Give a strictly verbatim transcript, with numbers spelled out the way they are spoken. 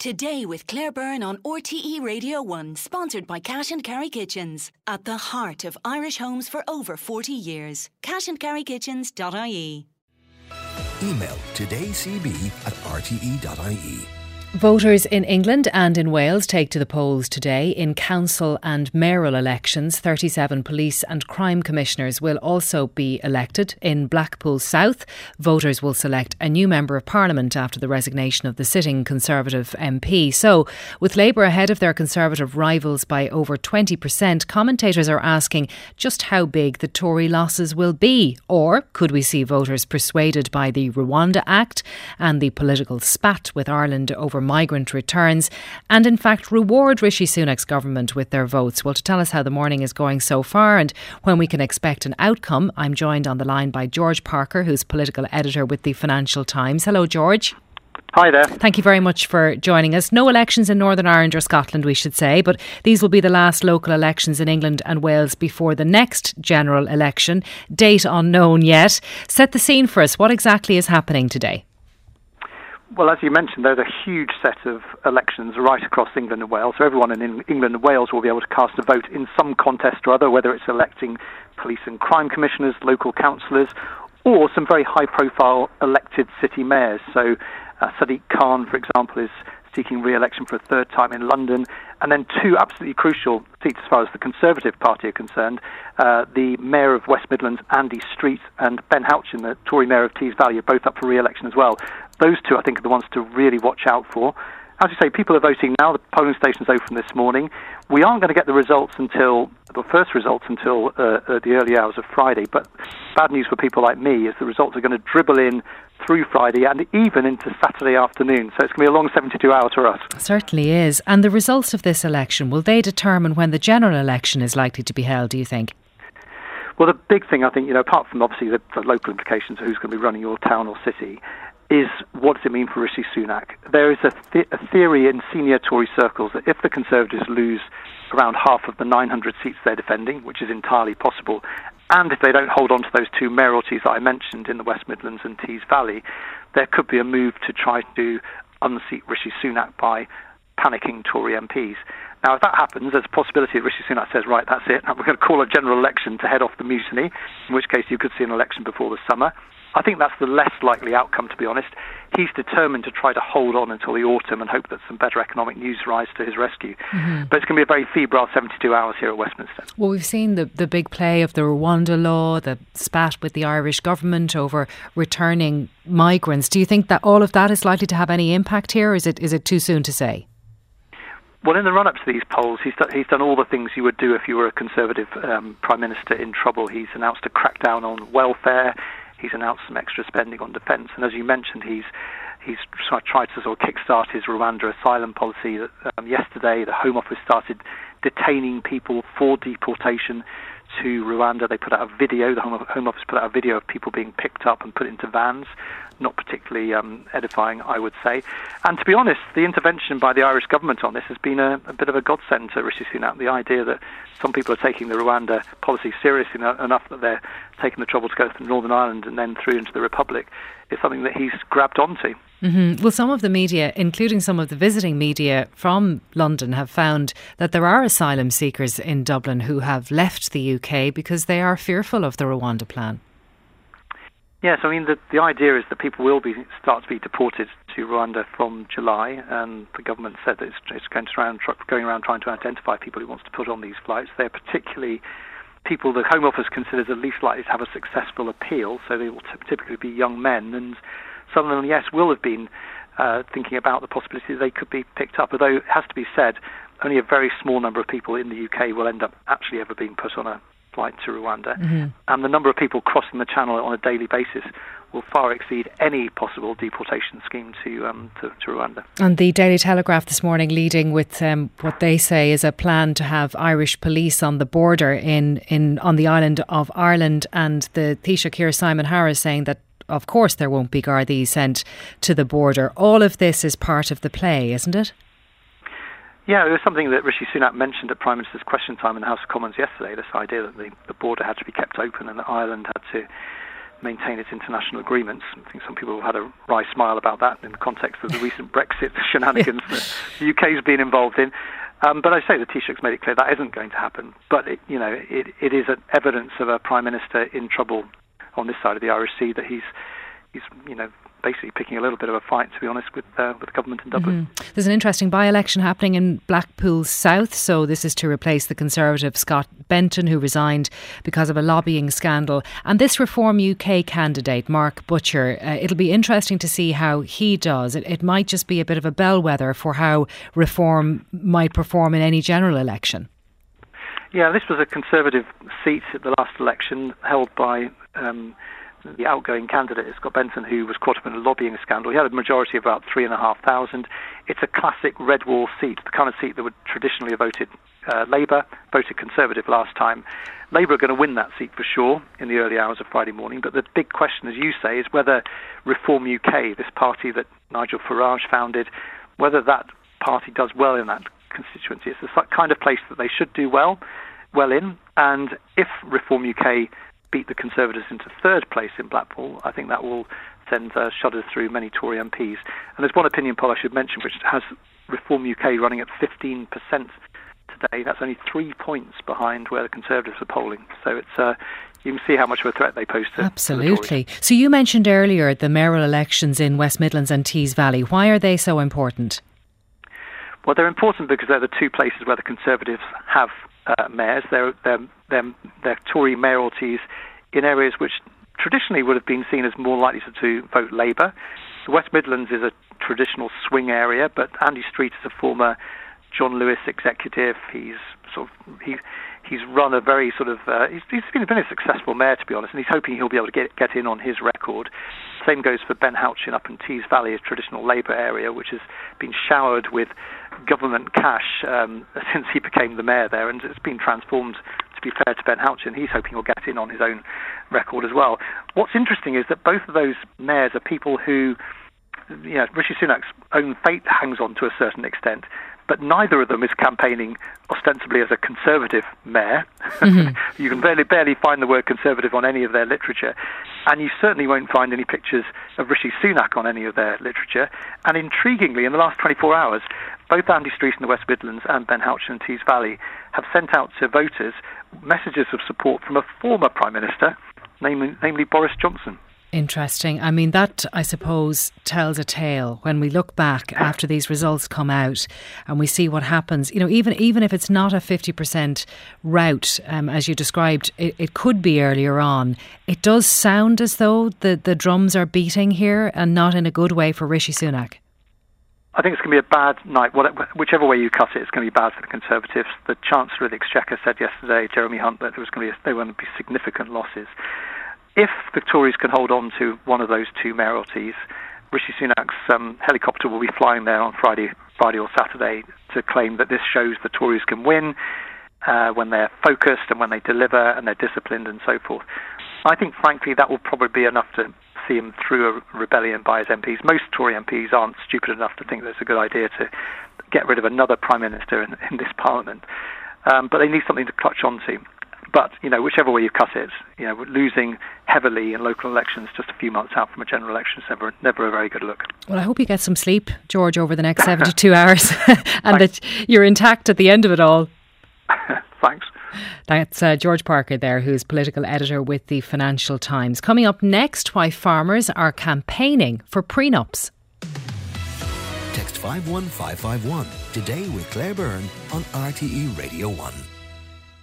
Today with Claire Byrne on R T E Radio one, sponsored by Cash and Carry Kitchens. At the heart of Irish homes for over forty years. cash and carry kitchens dot I E. Email todaycb at r t e dot i e. Voters in England and in Wales take to the polls today. In council and mayoral elections, thirty-seven police and crime commissioners will also be elected. In Blackpool South, voters will select a new member of Parliament after the resignation of the sitting Conservative M P. So, with Labour ahead of their Conservative rivals by over twenty percent, commentators are asking just how big the Tory losses will be. Or could we see voters persuaded by the Rwanda Act and the political spat with Ireland over migrant returns, and in fact reward Rishi Sunak's government with their votes? Well, to tell us how the morning is going so far and when we can expect an outcome, I'm joined on the line by George Parker, who's political editor with the Financial Times. Hello, George. Hi there. Thank you very much for joining us. No elections in Northern Ireland or Scotland, we should say, but these will be the last local elections in England and Wales before the next general election. Date unknown yet. Set the scene for us. What exactly is happening today? Well, as you mentioned, there's a huge set of elections right across England and Wales. So everyone in England and Wales will be able to cast a vote in some contest or other, whether it's electing police and crime commissioners, local councillors, or some very high-profile elected city mayors. So uh, Sadiq Khan, for example, is seeking re-election for a third time in London. And then two absolutely crucial seats as far as the Conservative Party are concerned. Uh, the Mayor of West Midlands, Andy Street, and Ben Houchin, the Tory Mayor of Tees Valley, are both up for re-election as well. Those two, I think, are the ones to really watch out for. As you say, people are voting now. The polling stations opened this morning. We aren't going to get the results until, the first results until uh, uh, the early hours of Friday. But bad news for people like me is the results are going to dribble in through Friday and even into Saturday afternoon. So it's going to be a long seventy-two hours for us. Certainly is. And the results of this election, will they determine when the general election is likely to be held, do you think? Well, the big thing, I think, you know, apart from obviously the, the local implications of who's going to be running your town or city, is what does it mean for Rishi Sunak? There is a, th- a theory in senior Tory circles that if the Conservatives lose around half of the nine hundred seats they're defending, which is entirely possible, and if they don't hold on to those two mayoralties that I mentioned in the West Midlands and Tees Valley, there could be a move to try to unseat Rishi Sunak by panicking Tory M Ps. Now, if that happens, there's a possibility that Rishi Sunak says, right, that's it, we're going to call a general election to head off the mutiny, in which case you could see an election before the summer. I think that's the less likely outcome, to be honest. He's determined to try to hold on until the autumn and hope that some better economic news rise to his rescue. Mm-hmm. But it's going to be a very febrile seventy-two hours here at Westminster. Well, we've seen the, the big play of the Rwanda law, the spat with the Irish government over returning migrants. Do you think that all of that is likely to have any impact here, or is it is it too soon to say? Well, in the run-up to these polls, he's done, he's done all the things you would do if you were a Conservative um, Prime Minister in trouble. He's announced a crackdown on welfare. He's announced some extra spending on defence, and as you mentioned, he's he's tried to sort of kickstart his Rwanda asylum policy. Um, yesterday, the Home Office started detaining people for deportation to Rwanda. They put out a video, the Home Office put out a video of people being picked up and put into vans. Not particularly um, edifying, I would say. And to be honest, the intervention by the Irish government on this has been a, a bit of a godsend to Rishi Sunak. The idea that some people are taking the Rwanda policy seriously enough that they're taking the trouble to go through Northern Ireland and then through into the Republic is something that he's grabbed onto. Mm-hmm. Well, some of the media, including some of the visiting media from London, have found that there are asylum seekers in Dublin who have left the U K because they are fearful of the Rwanda plan. Yes, I mean, the, the idea is that people will be start to be deported to Rwanda from July, and the government said that it's, it's going, to around, going around trying to identify people who wants to put on these flights. They're particularly people the Home Office considers the least likely to have a successful appeal, so they will t- typically be young men, and some of them, yes, will have been uh, thinking about the possibility that they could be picked up, although it has to be said, only a very small number of people in the U K will end up actually ever being put on a flight to Rwanda, mm-hmm. and the number of people crossing the channel on a daily basis will far exceed any possible deportation scheme to um, to, to Rwanda. And the Daily Telegraph this morning leading with um, what they say is a plan to have Irish police on the border in, in on the island of Ireland, and the Taoiseach Keir Simon Harris saying that of course there won't be Gardaí sent to the border. All of this is part of the play, isn't it? Yeah, it was something that Rishi Sunak mentioned at Prime Minister's Question Time in the House of Commons yesterday, this idea that the, the border had to be kept open and that Ireland had to maintain its international agreements. I think some people have had a wry smile about that in the context of the recent Brexit shenanigans yeah. that the U K has been involved in. Um, but I say the Taoiseach's made it clear that isn't going to happen. But, it, you know, it, it is an evidence of a Prime Minister in trouble on this side of the Irish Sea, that he's, he's you know, basically picking a little bit of a fight, to be honest, with uh, with the government in Dublin. Mm-hmm. There's an interesting by-election happening in Blackpool South. So this is to replace the Conservative Scott Benton, who resigned because of a lobbying scandal. And this Reform U K candidate, Mark Butcher, uh, it'll be interesting to see how he does. It, it might just be a bit of a bellwether for how Reform might perform in any general election. Yeah, this was a Conservative seat at the last election, held by Um, the outgoing candidate, Scott Benton, who was caught up in a lobbying scandal. He had a majority of about three and a half thousand. It's a classic red wall seat, the kind of seat that would traditionally have voted uh, Labour, voted Conservative last time. Labour are going to win that seat for sure in the early hours of Friday morning. But the big question, as you say, is whether Reform U K, this party that Nigel Farage founded, whether that party does well in that constituency. It's the kind of place that they should do well, well in. And if Reform U K beat the Conservatives into third place in Blackpool, I think that will send uh, shudders through many Tory M Ps. And there's one opinion poll I should mention which has Reform U K running at fifteen percent today. That's only three points behind where the Conservatives are polling. So it's uh, you can see how much of a threat they pose to Absolutely. To so you mentioned earlier the mayoral elections in West Midlands and Tees Valley. Why are they so important? Well, they're important because they're the two places where the Conservatives have uh, mayors. They're, they're, they're, they're Tory mayoralties in areas which traditionally would have been seen as more likely to, to vote Labour. The West Midlands is a traditional swing area, but Andy Street is a former John Lewis executive. He's sort of he, he's run a very sort of uh, he's, he's been a very successful mayor, to be honest, and he's hoping he'll be able to get get in on his record. Same goes for Ben Houchin up in Tees Valley, a traditional Labour area, which has been showered with government cash um, since he became the mayor there, and it's been transformed. To be fair to Ben Houchin, he's hoping he'll get in on his own record as well. What's interesting is that both of those mayors are people who, you know, Rishi Sunak's own fate hangs on to a certain extent, but neither of them is campaigning ostensibly as a Conservative mayor. Mm-hmm. You can barely, barely find the word Conservative on any of their literature, and you certainly won't find any pictures of Rishi Sunak on any of their literature. And intriguingly, in the last twenty-four hours, both Andy Street in the West Midlands and Ben Houchin in Tees Valley have sent out to voters messages of support from a former Prime Minister, namely, namely Boris Johnson. Interesting. I mean, that, I suppose, tells a tale when we look back after these results come out and we see what happens. You know, even even if it's not a fifty percent rout, um, as you described, it, it could be earlier on. It does sound as though the, the drums are beating here, and not in a good way for Rishi Sunak. I think it's going to be a bad night. Whichever way you cut it, it's going to be bad for the Conservatives. The Chancellor of the Exchequer said yesterday, Jeremy Hunt, that there was going to be there were going to be significant losses. If the Tories can hold on to one of those two mayoralties, Rishi Sunak's um, helicopter will be flying there on Friday, Friday or Saturday to claim that this shows the Tories can win uh, when they're focused and when they deliver and they're disciplined and so forth. I think, frankly, that will probably be enough to see him through a rebellion by his M Ps. Most Tory M Ps aren't stupid enough to think that it's a good idea to get rid of another Prime Minister in, in this Parliament. Um, but they need something to clutch onto. But, you know, whichever way you cut it, you know, losing heavily in local elections just a few months out from a general election is never, never a very good look. Well, I hope you get some sleep, George, over the next seventy-two hours and Thanks. That you're intact at the end of it all. Thanks. That's uh, George Parker there, who's political editor with the Financial Times. Coming up next, why farmers are campaigning for prenups. Text five one five five one today with Claire Byrne on R T E Radio one.